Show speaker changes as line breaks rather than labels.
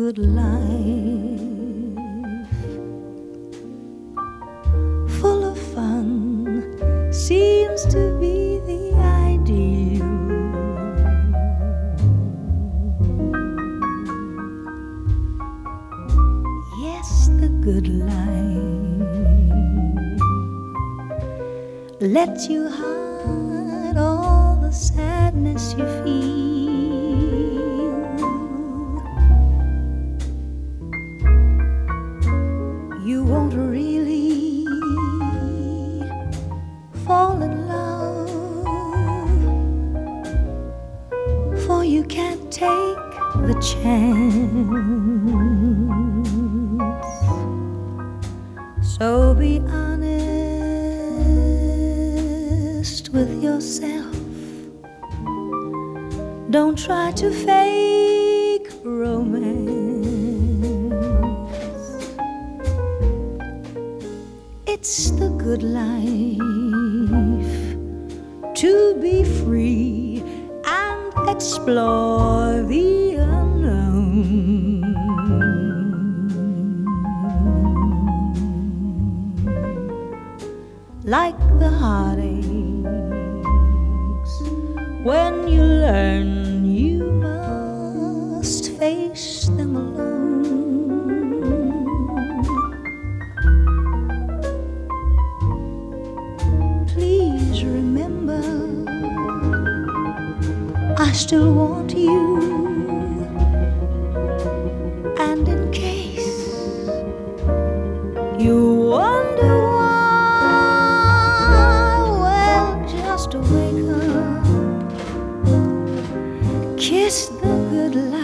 good life, full of fun, seems to be the ideal. Yes, the good life lets you hide all the sadness you feel. You won't really fall in love, for you can't take the chance. So be honest with yourself. Don't try to fake romance. It's the good life to be free and explore the unknown. Like the heartaches, when you learn you must face them alone. Please remember, I still want you. And in case you wonder why, well, just wake up, kiss the good life.